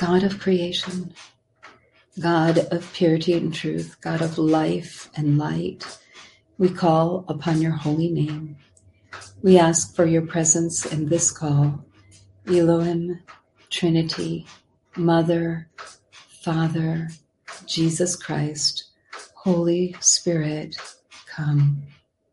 God of creation, God of purity and truth, God of life and light, we call upon your holy name. We ask for your presence in this call. Elohim, Trinity, Mother, Father, Jesus Christ, Holy Spirit, come.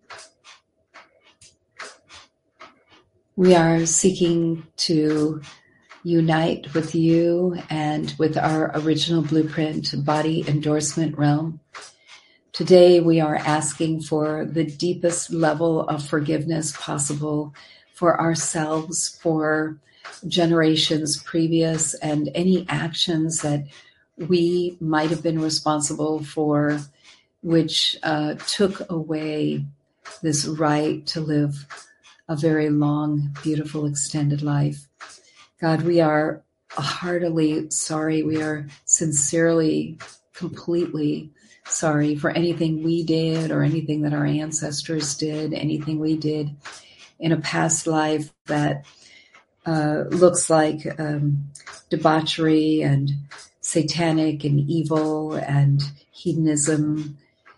We are seeking to unite with you and with our original blueprint body endorsement realm. Today we are asking for the deepest level of forgiveness possible for ourselves, for generations previous, and any actions that we might have been responsible for, which took away this right to live a very long, beautiful, extended life. God, we are heartily sorry. We are sincerely, completely sorry for anything we did or anything that our ancestors did, anything we did in a past life that looks like debauchery and satanic and evil and hedonism.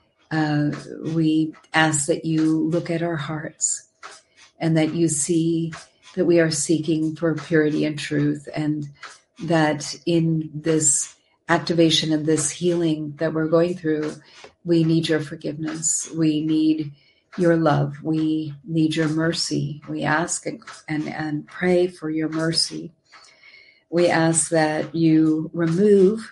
We ask that you look at our hearts and that you see that we are seeking for purity and truth, and that in this activation and this healing that we're going through, we need your forgiveness. We need your love. We need your mercy. We ask and pray for your mercy. We ask that you remove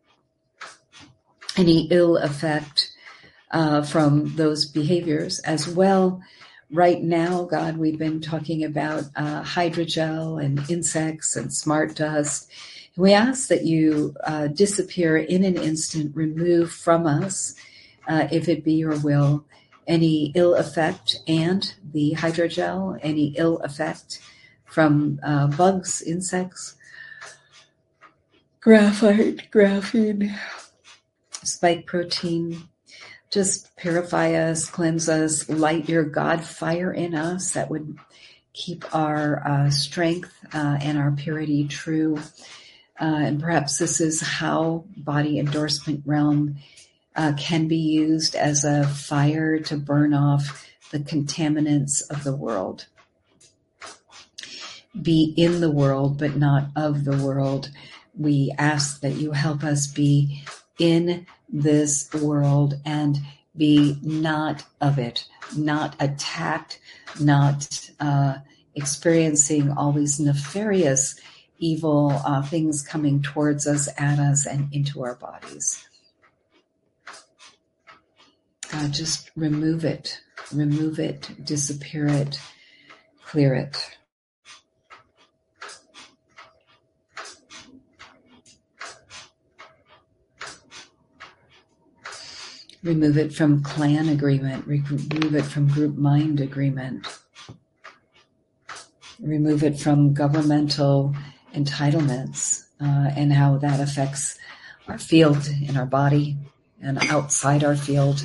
any ill effect from those behaviors as well. Right now, God, we've been talking about hydrogel and insects and smart dust. We ask that you disappear in an instant, remove from us, if it be your will, any ill effect and the hydrogel, any ill effect from bugs, insects, graphite, graphene, spike protein. Just purify us, cleanse us, light your God fire in us that would keep our strength and our purity true. And perhaps this is how body endorsement realm can be used as a fire to burn off the contaminants of the world. Be in the world, but not of the world. We ask that you help us be in this world and be not of it, not attacked, not experiencing all these nefarious evil things coming towards us, at us, and into our bodies. Just remove it, disappear it, clear it. Remove it from clan agreement. Remove it from group mind agreement. Remove it from governmental entitlements and how that affects our field in our body and outside our field.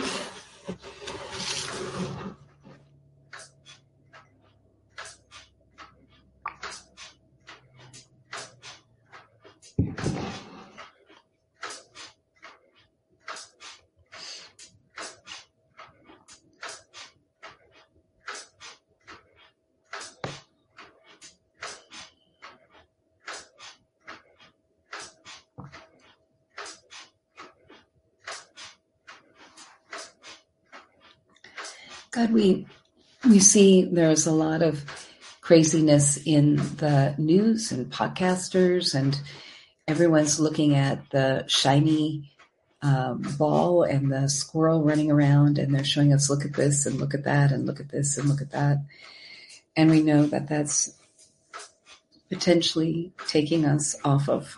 God, we see there's a lot of craziness in the news and podcasters, and everyone's looking at the shiny ball and the squirrel running around, and they're showing us, look at this and look at that and look at this and look at that. And we know that that's potentially taking us off of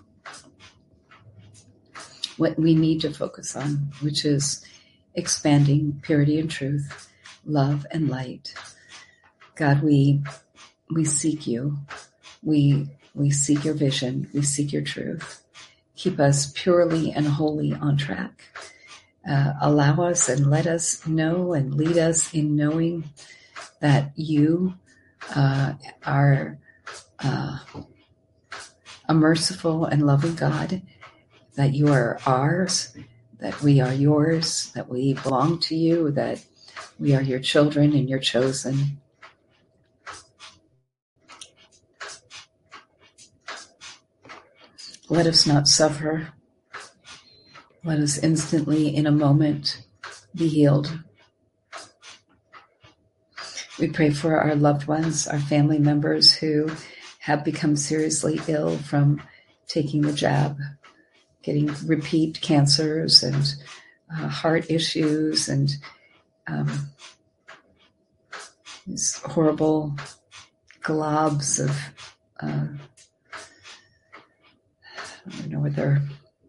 what we need to focus on, which is expanding purity and truth, love and light. God, we seek you. We seek your vision. We seek your truth. Keep us purely and wholly on track. Allow us and let us know and lead us in knowing that you are a merciful and loving God, that you are ours, that we are yours, that we belong to you, that we are your children and your chosen. Let us not suffer. Let us instantly, in a moment, be healed. We pray for our loved ones, our family members who have become seriously ill from taking the jab, getting repeat cancers and heart issues and these horrible globs of, I don't know what they're,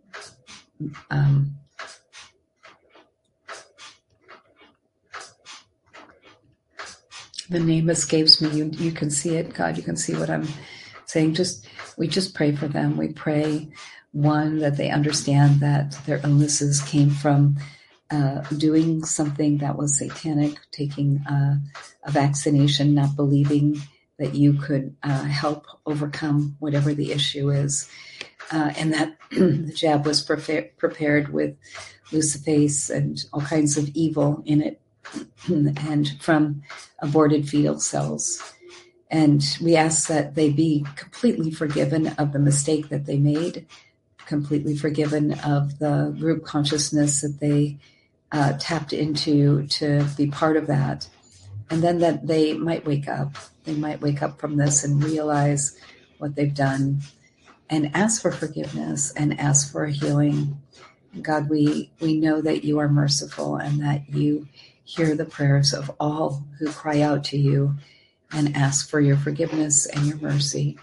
the name escapes me. You can see it, God. You can see what I'm saying. We just pray for them. We pray, one, that they understand that their illnesses came from doing something that was satanic, taking a vaccination, not believing that you could help overcome whatever the issue is, and that the jab was prepared with luciface and all kinds of evil in it, and from aborted fetal cells. And we ask that they be completely forgiven of the mistake that they made, completely forgiven of the group consciousness that they tapped into to be part of that. And then that they might wake up. They might wake up from this and realize what they've done and ask for forgiveness and ask for a healing. God, we know that you are merciful and that you hear the prayers of all who cry out to you and ask for your forgiveness and your mercy.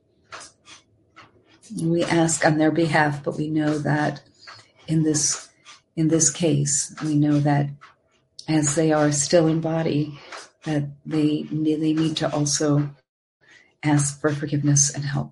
We ask on their behalf, but we know that in this case, we know that as they are still in body, that they need to also ask for forgiveness and help.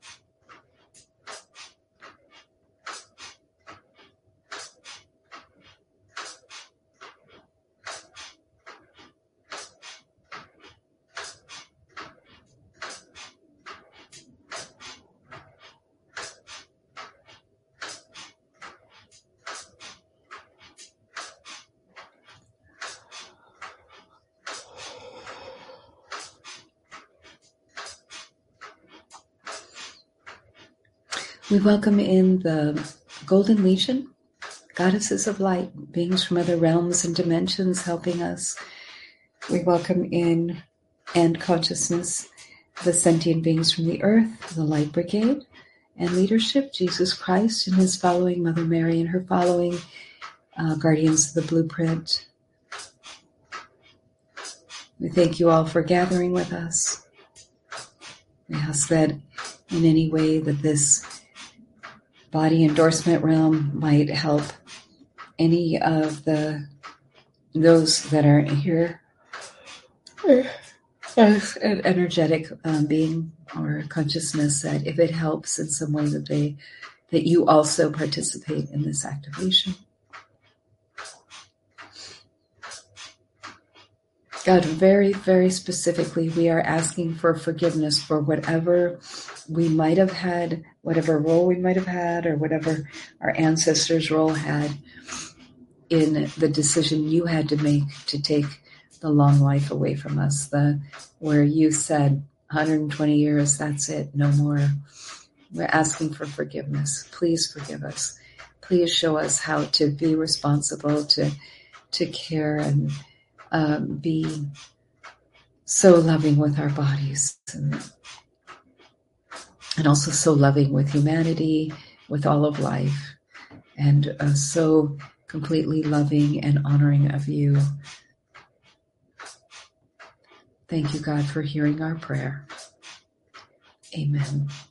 We welcome in the Golden Legion, goddesses of light, beings from other realms and dimensions helping us. We welcome in and consciousness, the sentient beings from the earth, the Light Brigade, and leadership, Jesus Christ and his following, Mother Mary and her following, guardians of the blueprint. We thank you all for gathering with us. We ask that in any way that this body endorsement realm might help any of those that are here as an energetic being or consciousness, that if it helps in some way that you also participate in this activation. God, very, very specifically, we are asking for forgiveness for whatever we might have had, whatever role we might have had, or whatever our ancestors' role had in the decision you had to make to take the long life away from us, where you said 120 years, that's it, no more. We're asking for forgiveness. Please forgive us. Please show us how to be responsible, to care and be so loving with our bodies and also so loving with humanity, with all of life, and so completely loving and honoring of you. Thank you, God, for hearing our prayer. Amen.